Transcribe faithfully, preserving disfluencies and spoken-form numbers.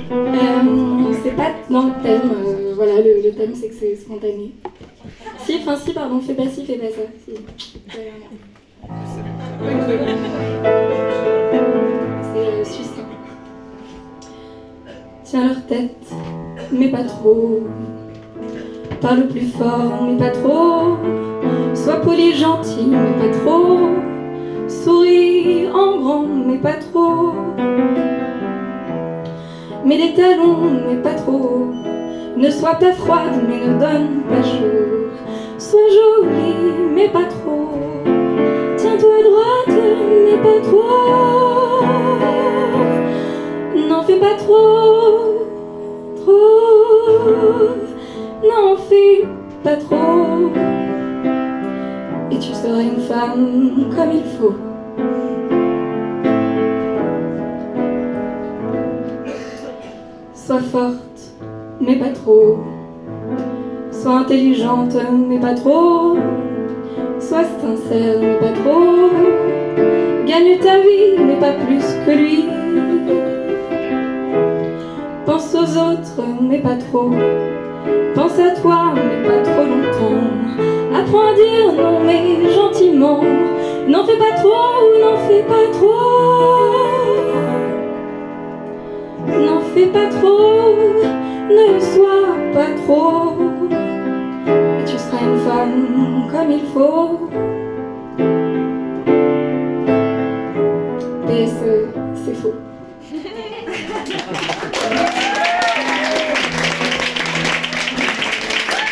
Euh, c'est pas dans le thème, euh, voilà, le, le thème c'est que c'est spontané. Si, enfin si, pardon, fais pas ci, fais pas ça. Si. C'est euh, succinct. Tiens leur tête, mais pas trop. Parle plus fort, mais pas trop. Sois poli, gentil, mais pas trop. Souris en grand, mais pas trop. Mets des talons, mais pas trop. Ne sois pas froide, mais ne donne pas chaud. Sois jolie, mais pas trop. Tiens-toi droite, mais pas trop. N'en fais pas trop, trop. N'en fais pas trop. Et tu seras une femme comme il faut. Sois forte, mais pas trop. Sois intelligente, mais pas trop. Sois sincère, mais pas trop. Gagne ta vie, mais pas plus que lui. Pense aux autres, mais pas trop. Pense à toi, mais pas trop longtemps. Apprends à dire non, mais gentiment. N'en fais pas trop, n'en fais pas trop. N'en fais pas trop, ne sois pas trop. Et tu seras une femme comme il faut. P S, c'est faux.